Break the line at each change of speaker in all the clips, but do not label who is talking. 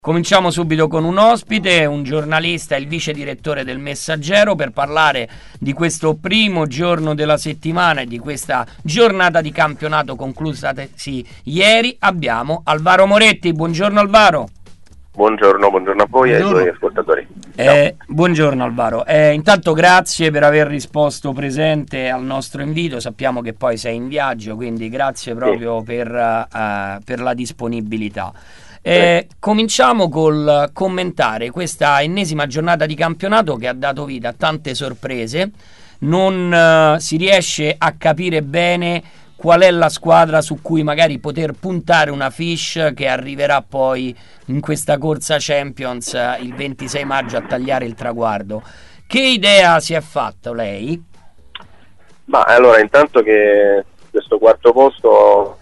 Cominciamo subito con un ospite, un giornalista, il vice direttore del Messaggero, per parlare di questo primo giorno della settimana e di questa giornata di campionato conclusasi ieri. Abbiamo Alvaro Moretti. Buongiorno Alvaro.
Buongiorno a voi e ai tuoi ascoltatori.
Buongiorno Alvaro. Intanto grazie per aver risposto presente al nostro invito. Sappiamo che poi sei in viaggio, quindi grazie proprio per la disponibilità. Cominciamo col commentare questa ennesima giornata di campionato che ha dato vita a tante sorprese. Non si riesce a capire bene qual è la squadra su cui magari poter puntare una fiche che arriverà poi in questa corsa Champions il 26 maggio a tagliare il traguardo. Che idea si è fatta lei?
Ma allora, intanto che questo quarto posto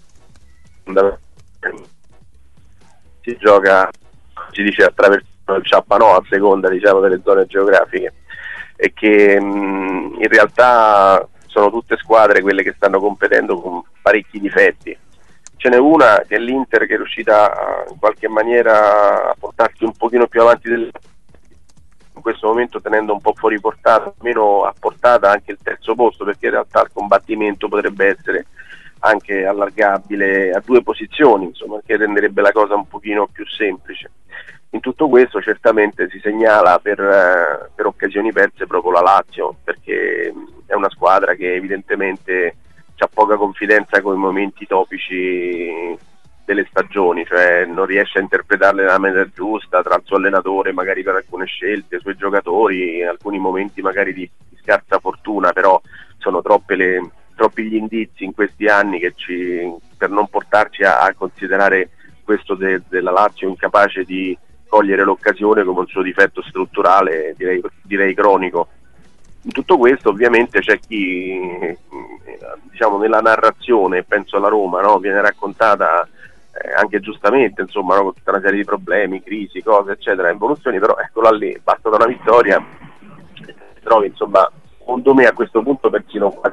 si gioca, si dice, attraverso il Ciappanò a seconda, diciamo, delle zone geografiche, e che in realtà sono tutte squadre quelle che stanno competendo con parecchi difetti. Ce n'è una che è l'Inter, che è riuscita in qualche maniera a portarsi un pochino più avanti in questo momento, tenendo un po' fuori portata, meno a portata anche il terzo posto, perché in realtà il combattimento potrebbe essere anche allargabile a due posizioni, insomma, che renderebbe la cosa un pochino più semplice. In tutto questo certamente si segnala per occasioni perse proprio la Lazio, perché è una squadra che evidentemente ha poca confidenza con i momenti topici delle stagioni, cioè non riesce a interpretarle nella maniera giusta tra il suo allenatore, magari per alcune scelte, i suoi giocatori, alcuni momenti magari di scarsa fortuna, però sono troppi gli indizi in questi anni per non portarci a considerare questo della Lazio incapace di cogliere l'occasione come un suo difetto strutturale, direi cronico. In tutto questo ovviamente c'è chi, diciamo, nella narrazione, penso alla Roma, no? Viene raccontata anche giustamente, insomma, no? Con tutta una serie di problemi, crisi, cose eccetera, involuzioni, però eccola lì, basta da una vittoria, ti trovi, insomma, secondo me a questo punto persino quasi.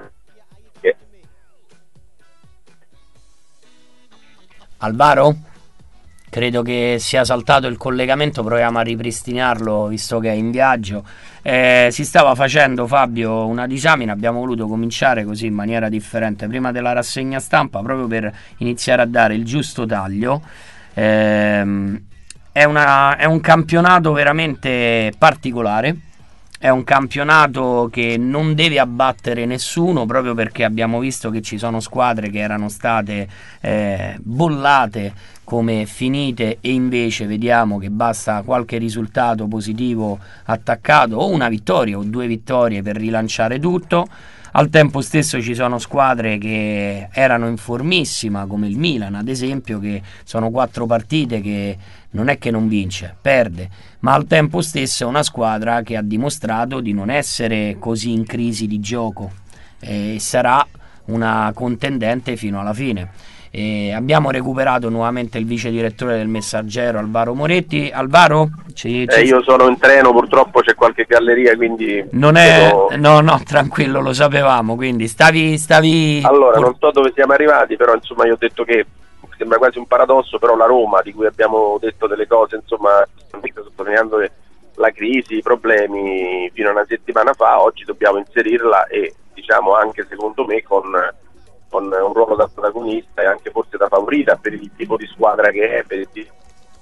Alvaro? Credo che sia saltato il collegamento, proviamo a ripristinarlo visto che è in viaggio. Si stava facendo, Fabio, una disamina, abbiamo voluto cominciare così in maniera differente prima della rassegna stampa, proprio per iniziare a dare il giusto taglio. È un campionato veramente particolare. È un campionato che non deve abbattere nessuno, proprio perché abbiamo visto che ci sono squadre che erano state bollate come finite, e invece vediamo che basta qualche risultato positivo attaccato, o una vittoria o due vittorie, per rilanciare tutto. Al tempo stesso ci sono squadre che erano in formissima, come il Milan ad esempio, che sono 4 partite che non è che non vince, perde, ma al tempo stesso è una squadra che ha dimostrato di non essere così in crisi di gioco e sarà una contendente fino alla fine. Abbiamo recuperato nuovamente il vice direttore del Messaggero, Alvaro Moretti. Alvaro?
Io sono in treno, purtroppo c'è qualche galleria, quindi
non è no, tranquillo, lo sapevamo, quindi stavi
allora non so dove siamo arrivati, però insomma io ho detto che sembra quasi un paradosso, però la Roma, di cui abbiamo detto delle cose, insomma, sottolineando la crisi, i problemi fino a una settimana fa, oggi dobbiamo inserirla, e diciamo anche secondo me con un ruolo da protagonista e anche forse da favorita per il tipo di squadra che è, per il tipo.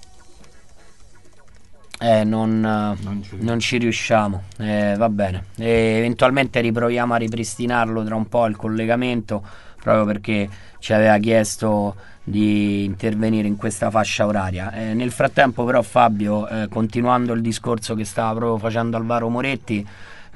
Non ci riusciamo, va bene, eventualmente riproviamo a ripristinarlo tra un po' il collegamento, proprio perché ci aveva chiesto di intervenire in questa fascia oraria. Nel frattempo però, Fabio, continuando il discorso che stava proprio facendo Alvaro Moretti,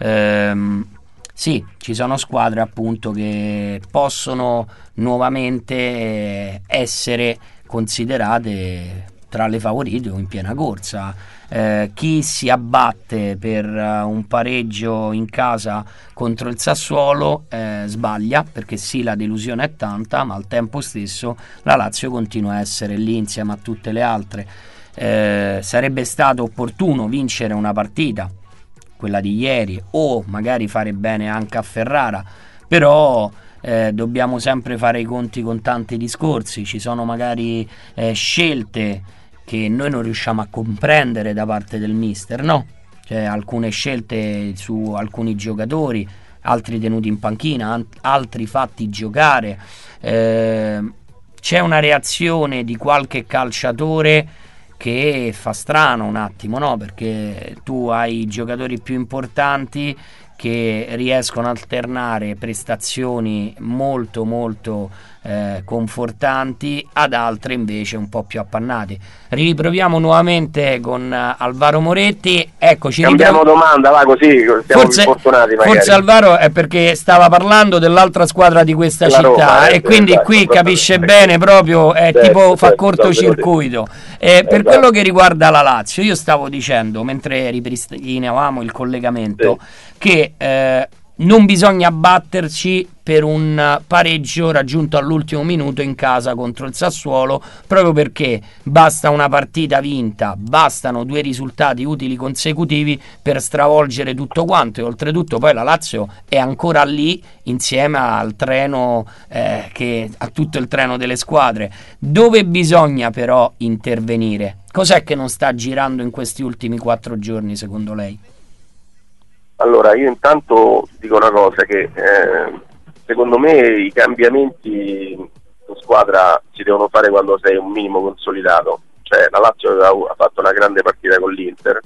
sì, ci sono squadre appunto che possono nuovamente essere considerate tra le favorite o in piena corsa. Chi si abbatte per un pareggio in casa contro il Sassuolo sbaglia, perché sì, la delusione è tanta, ma al tempo stesso la Lazio continua a essere lì insieme a tutte le altre. Sarebbe stato opportuno vincere una partita, quella di ieri, o magari fare bene anche a Ferrara, però dobbiamo sempre fare i conti con tanti discorsi. Ci sono magari scelte che noi non riusciamo a comprendere da parte del mister, no? Cioè alcune scelte su alcuni giocatori, altri tenuti in panchina, altri fatti giocare, c'è una reazione di qualche calciatore che fa strano un attimo, no? Perché tu hai i giocatori più importanti che riescono a alternare prestazioni molto molto confortanti ad altre invece un po' più appannate. Riproviamo nuovamente con Alvaro Moretti. Eccoci,
cambiamo domanda, va, così siamo più fortunati magari.
Forse Alvaro è perché stava parlando dell'altra squadra di questa città, Roma, e quindi qui capisce bene proprio, tipo fa cortocircuito. Per quello che riguarda la Lazio, io stavo dicendo mentre ripristinavamo il collegamento che non bisogna batterci per un pareggio raggiunto all'ultimo minuto in casa contro il Sassuolo, proprio perché basta una partita vinta, bastano 2 risultati utili consecutivi per stravolgere tutto quanto, e oltretutto poi la Lazio è ancora lì insieme al treno, a tutto il treno delle squadre. Dove bisogna però intervenire? Cos'è che non sta girando in questi ultimi 4 giorni secondo lei?
Allora, io intanto dico una cosa, che secondo me i cambiamenti in squadra si devono fare quando sei un minimo consolidato. Cioè, la Lazio ha fatto una grande partita con l'Inter,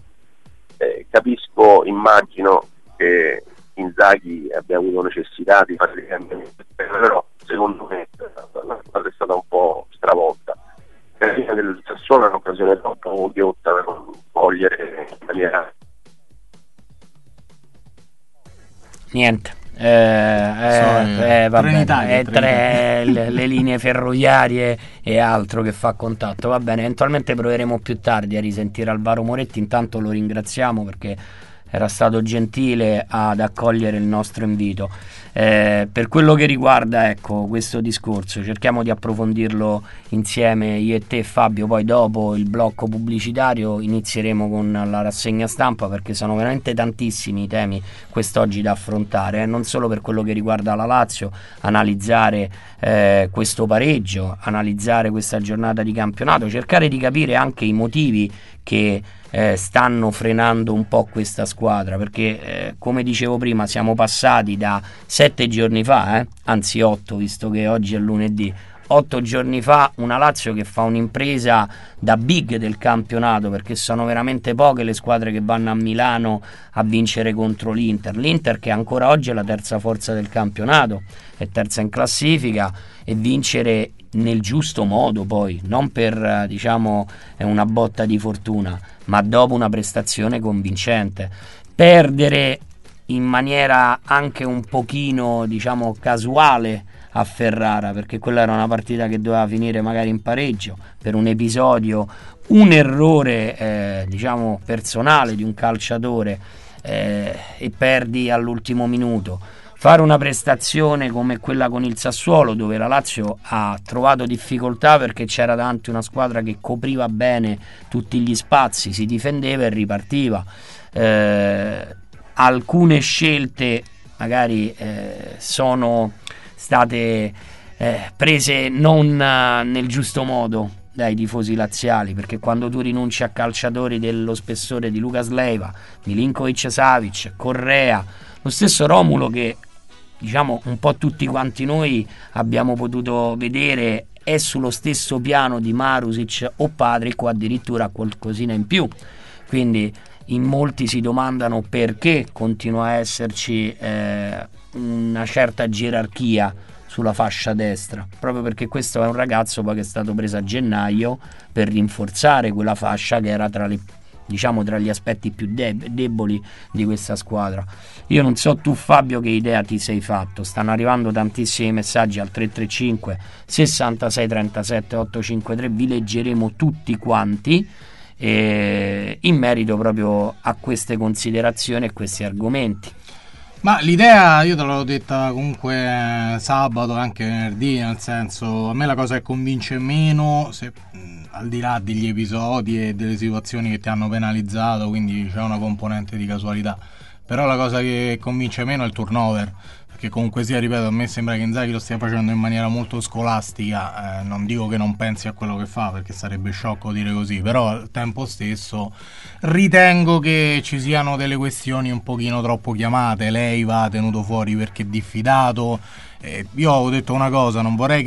immagino che Inzaghi abbia avuto necessità di fare dei cambiamenti, però secondo me la squadra è stata un po' stravolta. La fine del Sassuolo è un'occasione troppo ghiotta per non cogliere in maniera.
Niente, vabbè, le linee ferroviarie e altro che fa contatto. Va bene, eventualmente proveremo più tardi a risentire Alvaro Moretti. Intanto lo ringraziamo perché era stato gentile ad accogliere il nostro invito. Per quello che riguarda, ecco, questo discorso, cerchiamo di approfondirlo insieme io e te, Fabio. Poi dopo il blocco pubblicitario inizieremo con la rassegna stampa, perché sono veramente tantissimi i temi quest'oggi da affrontare, non solo per quello che riguarda la Lazio, analizzare questo pareggio, analizzare questa giornata di campionato, cercare di capire anche i motivi che stanno frenando un po' questa squadra, perché come dicevo prima siamo passati da 7 giorni fa, anzi 8, visto che oggi è lunedì, 8 giorni fa, una Lazio che fa un'impresa da big del campionato, perché sono veramente poche le squadre che vanno a Milano a vincere contro l'Inter che ancora oggi è la terza forza del campionato, è terza in classifica, e vincere nel giusto modo, poi non per una botta di fortuna, ma dopo una prestazione convincente. Perdere in maniera anche un pochino casuale a Ferrara, perché quella era una partita che doveva finire magari in pareggio per un episodio, un errore personale di un calciatore, e perdi all'ultimo minuto. Fare una prestazione come quella con il Sassuolo, dove la Lazio ha trovato difficoltà perché c'era davanti una squadra che copriva bene tutti gli spazi, si difendeva e ripartiva. Alcune scelte magari sono state prese non nel giusto modo dai tifosi laziali, perché quando tu rinunci a calciatori dello spessore di Lucas Leiva, Milinkovic-Savic, Correa, lo stesso Romulo, che un po' tutti quanti noi abbiamo potuto vedere è sullo stesso piano di Marusic o Patrick, o addirittura qualcosina in più, quindi in molti si domandano perché continua a esserci una certa gerarchia sulla fascia destra, proprio perché questo è un ragazzo poi che è stato preso a gennaio per rinforzare quella fascia che era tra gli aspetti più deboli di questa squadra. Io non so tu, Fabio, che idea ti sei fatto. Stanno arrivando tantissimi messaggi al 335 66 37 853, vi leggeremo tutti quanti in merito proprio a queste considerazioni e questi argomenti.
Ma l'idea io te l'avevo detta comunque sabato e anche venerdì, nel senso, a me la cosa che convince meno, se al di là degli episodi e delle situazioni che ti hanno penalizzato, quindi c'è una componente di casualità, però la cosa che convince meno è il turnover, perché comunque sia, ripeto, a me sembra che Inzaghi lo stia facendo in maniera molto scolastica, non dico che non pensi a quello che fa, perché sarebbe sciocco dire così, però al tempo stesso ritengo che ci siano delle questioni un pochino troppo chiamate. Lei va tenuto fuori perché è diffidato. Io ho detto una cosa, non vorrei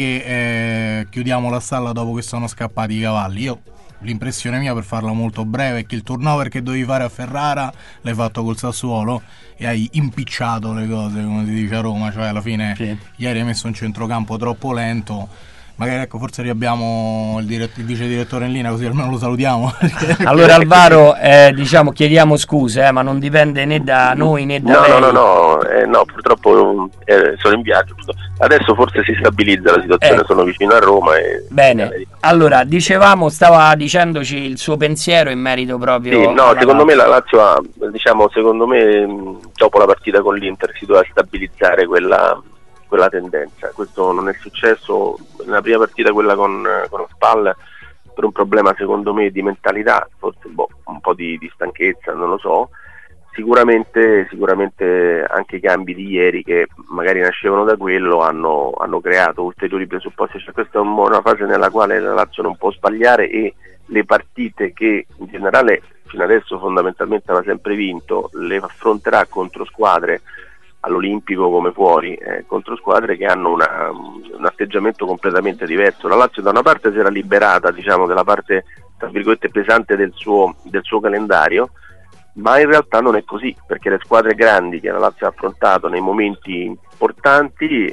che chiudiamo la stalla dopo che sono scappati i cavalli. Io, l'impressione mia, per farla molto breve, è che il turnover che dovevi fare a Ferrara l'hai fatto col Sassuolo e hai impicciato le cose, come si dice a Roma, cioè alla fine
Sì.
ieri hai messo un centrocampo troppo lento. Magari, ecco, forse riabbiamo il vice direttore in linea, così almeno lo salutiamo.
Allora Alvaro, diciamo, chiediamo scuse, ma non dipende né da noi né da lei.
No, purtroppo sono in viaggio. Adesso forse si stabilizza la situazione, sono vicino a Roma.
Bene, allora, dicevamo, stava dicendoci il suo pensiero in merito proprio.
Sì, no, secondo me la Lazio ha, diciamo, secondo me dopo la partita con l'Inter si doveva stabilizzare quella tendenza. Questo non è successo nella prima partita, quella con Spal, per un problema secondo me di mentalità, forse un po' di stanchezza, non lo so. Sicuramente anche i cambi di ieri, che magari nascevano da quello, hanno creato ulteriori presupposti. Cioè, questa è una fase nella quale la Lazio non può sbagliare, e le partite che in generale fino adesso fondamentalmente aveva sempre vinto le affronterà contro squadre, all'Olimpico come fuori, contro squadre che hanno un atteggiamento completamente diverso. La Lazio da una parte si era liberata, diciamo, della parte tra virgolette pesante del suo calendario, ma in realtà non è così, perché le squadre grandi che la Lazio ha affrontato nei momenti importanti,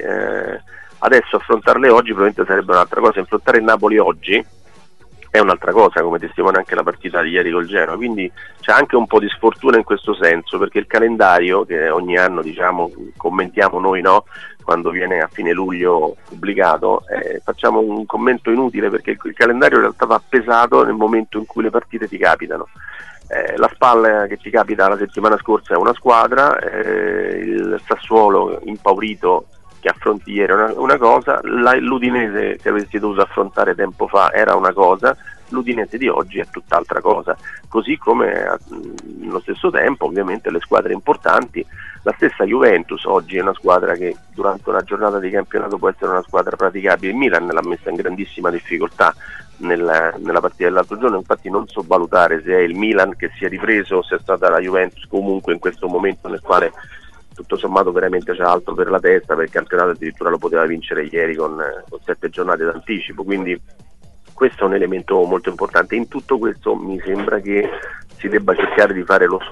adesso affrontarle oggi probabilmente sarebbe un'altra cosa. Affrontare il Napoli oggi è un'altra cosa, come testimonia anche la partita di ieri col Genoa, quindi c'è anche un po' di sfortuna in questo senso, perché il calendario che ogni anno, diciamo, commentiamo noi, no? Quando viene a fine luglio pubblicato, facciamo un commento inutile, perché il calendario in realtà va pesato nel momento in cui le partite ti capitano. La Spal che ti capita la settimana scorsa è una squadra, il Sassuolo impaurito che affronti ieri è una cosa, l'Udinese che avresti dovuto affrontare tempo fa era una cosa, l'Udinese di oggi è tutt'altra cosa, così come allo stesso tempo ovviamente le squadre importanti. La stessa Juventus oggi è una squadra che durante una giornata di campionato può essere una squadra praticabile. Il Milan l'ha messa in grandissima difficoltà nella partita dell'altro giorno, infatti non so valutare se è il Milan che si è ripreso o se è stata la Juventus comunque in questo momento nel quale tutto sommato veramente c'è altro per la testa, perché il campionato addirittura lo poteva vincere ieri con 7 giornate d'anticipo, quindi questo è un elemento molto importante. In tutto questo mi sembra che si debba cercare di fare lo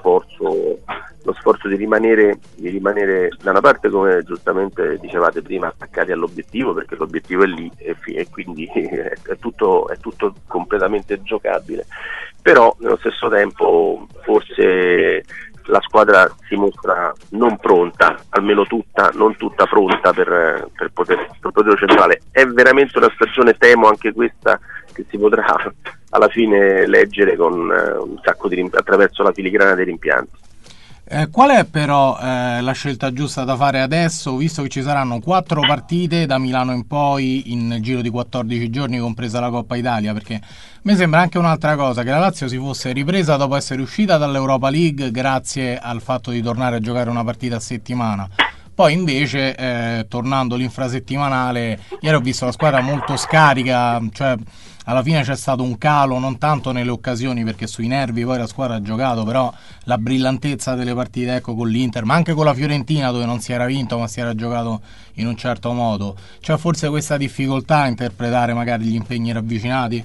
sforzo di rimanere da una parte, come giustamente dicevate prima, attaccati all'obiettivo, perché l'obiettivo è lì e quindi è tutto completamente giocabile, però nello stesso tempo forse la squadra si mostra non pronta, almeno non tutta pronta per potere centrale. È veramente una stagione, temo anche questa, che si potrà alla fine leggere con un sacco attraverso la filigrana dei rimpianti.
Qual è però la scelta giusta da fare adesso, visto che ci saranno 4 partite da Milano in poi in giro di 14 giorni, compresa la Coppa Italia? Perché a me sembra anche un'altra cosa, che la Lazio si fosse ripresa dopo essere uscita dall'Europa League grazie al fatto di tornare a giocare una partita a settimana. Poi invece, tornando l'infrasettimanale, ieri ho visto la squadra molto scarica, cioè alla fine c'è stato un calo, non tanto nelle occasioni perché sui nervi poi la squadra ha giocato, però la brillantezza delle partite, ecco, con l'Inter, ma anche con la Fiorentina dove non si era vinto ma si era giocato in un certo modo, c'è forse questa difficoltà a interpretare magari gli impegni ravvicinati?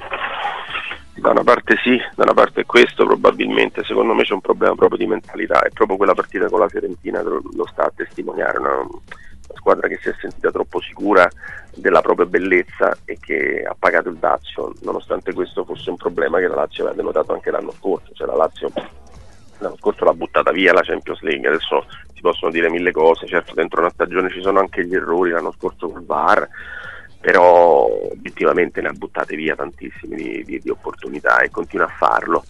Da una parte sì, da una parte è questo probabilmente. Secondo me c'è un problema proprio di mentalità, è proprio quella partita con la Fiorentina che lo sta a testimoniare, una squadra che si è sentita troppo sicura della propria bellezza e che ha pagato il dazio, nonostante questo fosse un problema che la Lazio aveva denotato anche l'anno scorso. Cioè la Lazio l'anno scorso l'ha buttata via la Champions League, adesso si possono dire mille cose, certo dentro una stagione ci sono anche gli errori, l'anno scorso col VAR, però obiettivamente ne ha buttate via tantissime di opportunità e continua a farlo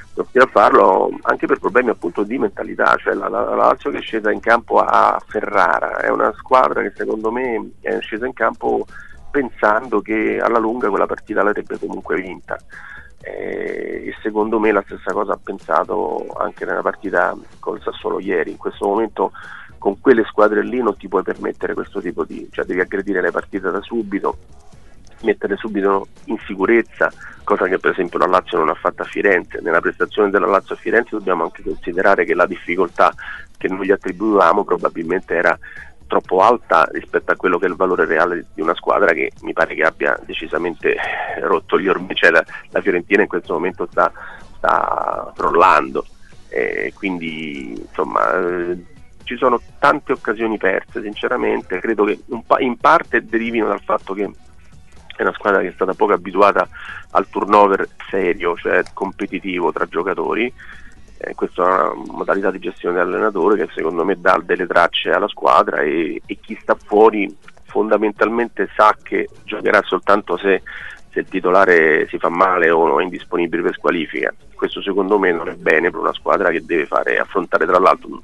anche per problemi appunto di mentalità. Cioè la Lazio che è scesa in campo a Ferrara è una squadra che secondo me è scesa in campo pensando che alla lunga quella partita l'avrebbe comunque vinta. E secondo me la stessa cosa ha pensato anche nella partita col Sassuolo ieri. In questo momento con quelle squadre lì non ti puoi permettere questo tipo di, cioè devi aggredire le partite da subito, mettere subito in sicurezza, cosa che per esempio la Lazio non ha fatto a Firenze. Nella prestazione della Lazio a Firenze dobbiamo anche considerare che la difficoltà che noi gli attribuivamo probabilmente era troppo alta rispetto a quello che è il valore reale di una squadra che mi pare che abbia decisamente rotto gli ormeggi. Cioè la Fiorentina in questo momento sta crollando, quindi insomma ci sono tante occasioni perse. Sinceramente credo che in parte derivino dal fatto che è una squadra che è stata poco abituata al turnover serio, cioè competitivo tra giocatori. Questa è una modalità di gestione dell'allenatore che secondo me dà delle tracce alla squadra, e chi sta fuori fondamentalmente sa che giocherà soltanto se il titolare si fa male o è indisponibile per squalifica. Questo secondo me non è bene per una squadra che deve affrontare tra l'altro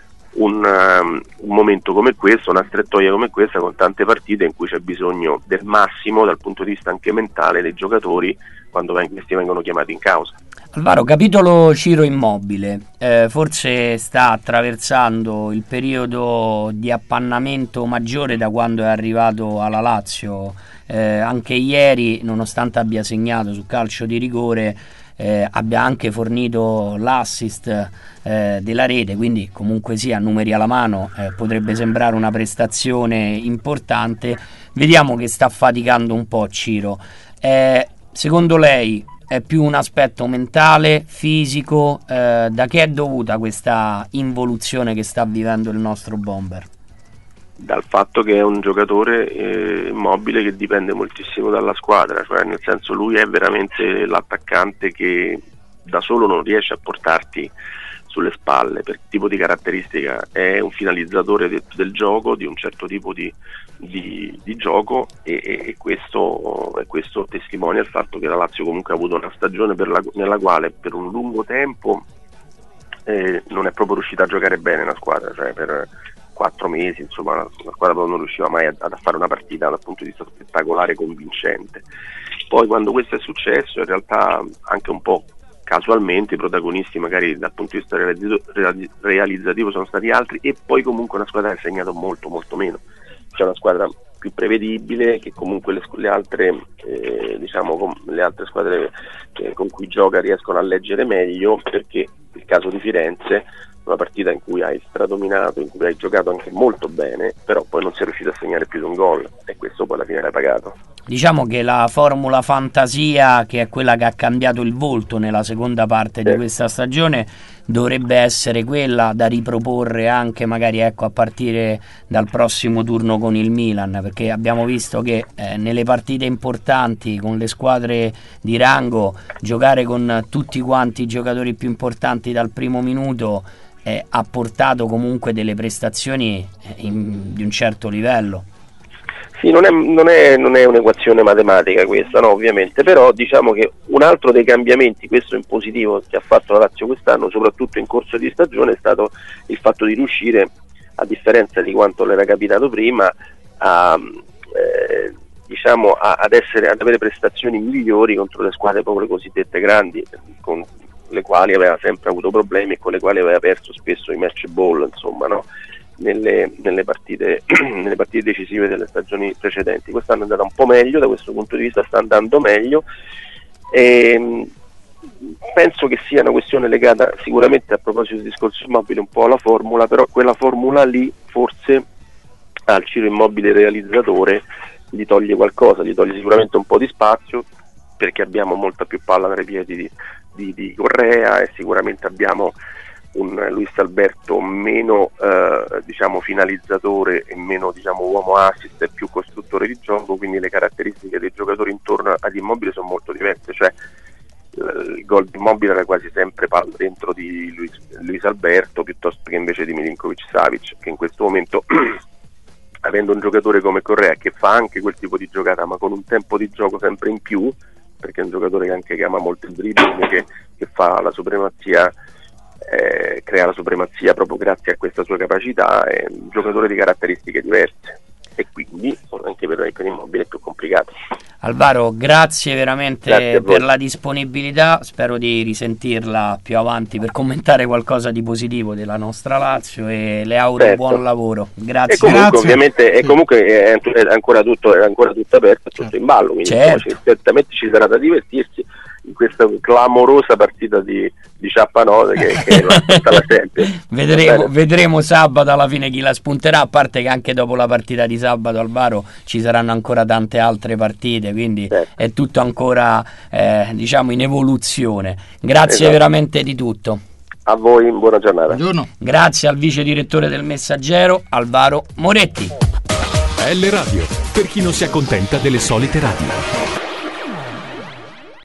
un momento come questo, una strettoia come questa, con tante partite in cui c'è bisogno del massimo dal punto di vista anche mentale dei giocatori quando questi vengono chiamati in causa.
Alvaro, capitolo Ciro Immobile, forse sta attraversando il periodo di appannamento maggiore da quando è arrivato alla Lazio. Anche ieri, nonostante abbia segnato su calcio di rigore, abbia anche fornito l'assist della rete, quindi comunque sia, numeri alla mano, potrebbe sembrare una prestazione importante. Vediamo che sta faticando un po' Ciro. Secondo lei è più un aspetto mentale, fisico? Da che è dovuta questa involuzione che sta vivendo il nostro bomber?
Dal fatto che è un giocatore Immobile che dipende moltissimo dalla squadra, cioè nel senso lui è veramente l'attaccante che da solo non riesce a portarti sulle spalle per tipo di caratteristica. È un finalizzatore del gioco, di un certo tipo di gioco, e questo testimonia il fatto che la Lazio comunque ha avuto una stagione nella quale per un lungo tempo non è proprio riuscita a giocare bene la squadra, cioè per 4 mesi insomma la squadra non riusciva mai a fare una partita dal punto di vista spettacolare convincente. Poi quando questo è successo, in realtà anche un po' casualmente i protagonisti magari dal punto di vista realizzativo sono stati altri, e poi comunque una squadra che ha segnato molto molto meno, cioè una squadra più prevedibile, che comunque le altre le altre squadre con cui gioca riescono a leggere meglio, perché il caso di Firenze, una partita in cui hai stradominato, in cui hai giocato anche molto bene, però poi non sei riuscito a segnare più di un gol, e questo poi alla fine l'hai pagato.
Diciamo che la formula fantasia, che è quella che ha cambiato il volto nella seconda parte di questa stagione, dovrebbe essere quella da riproporre anche magari a partire dal prossimo turno con il Milan, perché abbiamo visto che nelle partite importanti con le squadre di rango, giocare con tutti quanti i giocatori più importanti dal primo minuto ha portato comunque delle prestazioni di un certo livello.
Sì, non è un'equazione matematica questa, no, ovviamente, però diciamo che un altro dei cambiamenti, questo in positivo, che ha fatto la Lazio quest'anno, soprattutto in corso di stagione, è stato il fatto di riuscire, a differenza di quanto le era capitato prima, ad avere prestazioni migliori contro le squadre proprio le cosiddette grandi, con le quali aveva sempre avuto problemi e con le quali aveva perso spesso i match ball, insomma, no? Nelle partite decisive delle stagioni precedenti. Quest'anno è andata un po' meglio, da questo punto di vista sta andando meglio, e penso che sia una questione legata sicuramente, a proposito del discorso Immobile, un po' alla formula, però quella formula lì forse al Ciro Immobile realizzatore gli toglie qualcosa, gli toglie sicuramente un po' di spazio, perché abbiamo molta più palla nei piedi di Correa, e sicuramente abbiamo un Luis Alberto meno finalizzatore e meno uomo assist e più costruttore di gioco, quindi le caratteristiche dei giocatori intorno ad Immobile sono molto diverse, cioè il gol di Immobile era quasi sempre palla dentro di Luis Alberto piuttosto che invece di Milinkovic-Savic, che in questo momento avendo un giocatore come Correa che fa anche quel tipo di giocata ma con un tempo di gioco sempre in più, perché è un giocatore che anche ama molto il dribbling, che fa la supremazia, crea la supremazia proprio grazie a questa sua capacità, è un giocatore di caratteristiche diverse. e quindi anche per Immobile è più complicato.
Alvaro, grazie veramente per la disponibilità, spero di risentirla più avanti per commentare qualcosa di positivo della nostra Lazio e le auguro buon lavoro. Grazie.
E comunque
Grazie.
ovviamente è ancora tutto aperto, è tutto in ballo, quindi certamente ci sarà da divertirsi in questa clamorosa partita di Ciappanova che la Champions.
Vedremo sabato alla fine chi la spunterà, a parte che anche dopo la partita di sabato, Alvaro, ci saranno ancora tante altre partite, quindi è tutto ancora in evoluzione. Grazie veramente di tutto.
A voi, buona giornata.
Buongiorno.
Grazie al vice direttore del Messaggero, Alvaro Moretti.
L Radio, per chi non si accontenta delle solite radio.